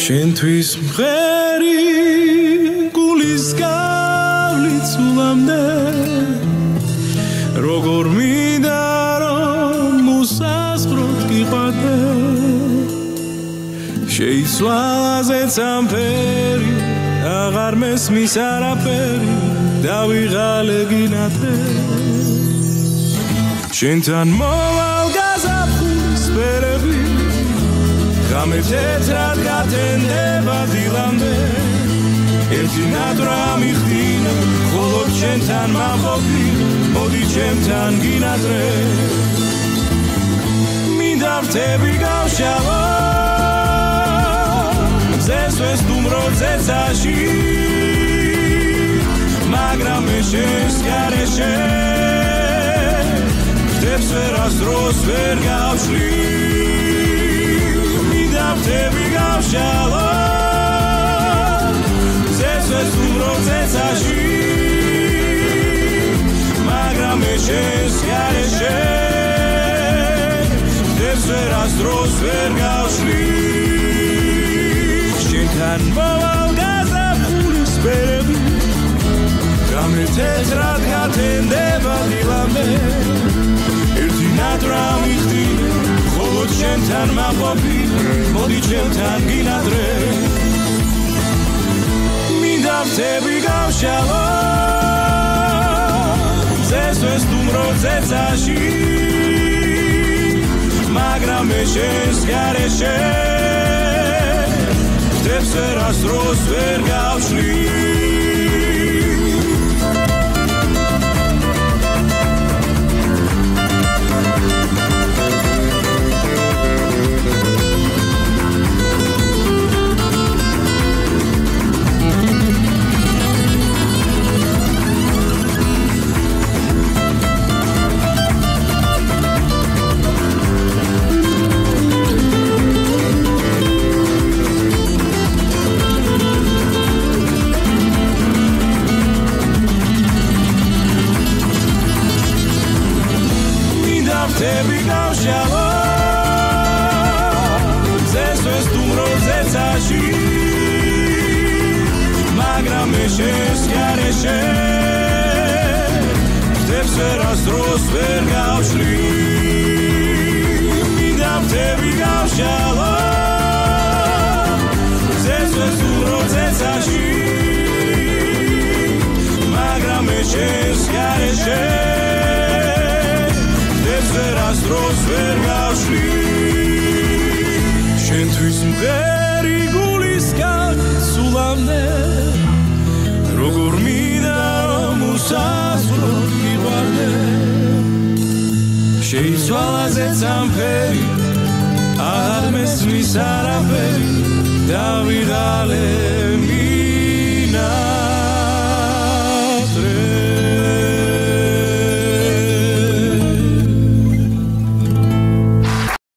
შენთვის მღერი გულის გავლით სულამდე როგორ მინდა რომ მოსასწროთ გიყვარდე შეიცვალა ზეცამფერი აღარ მესმის არაფერი დავიღალე გინათრე შენთან მოვალ გაზაფხულის ფერები ღამე თეთრად გათენდება დილამდე ერთი ნატრა მიხდინა მხოლოდ შენთან მაყოფი მოდი ჩემთან გინათრე მინდა ვრთები გავშალო მზეს ვესტუმრო ზეცაში მაგრამ შენს გარეშე ვრთებს ვერასდროს ვერ გავშლი მინდა ვრთები გავშალო მზეს ვესტუმრო ზეცაში მაგრამ შენს გარეშე ვრთებს ვერასდროს ვერ გავშლი შენთან მოვალ გაზაფხულის ფერები ღამე თეთრად გათენდება დილამდე ერთი ნატრა მიხდინა მხოლოდ შენთან მაყოფი მოდი ჩემთან გინათრე მინდა ვრთები გავშალო მზეს ვესტუმრო ზეცაში მაგრამ შენს გარეშე ვრთებს ვერასდროს ვერ გავშლი ვრთები გავშალო მზეს ვესტუმრო ზეცაში მაგრამ შენს გარეშე ვრთებს ვერასდროს ვერ გავშლი მინდა ვრთები გავშალო მზეს ვესტუმრო ზეცაში მაგრამ შენს გარეშე ვერასდროს ვერ გავშლი შენთვის მღერი გულის გავლით სულამდე როგორ მინდა რომ მოსასწროთ გიყვარდე შეიცვალა ზეცამფერი აღარ მესმის არაფერი დავიღალე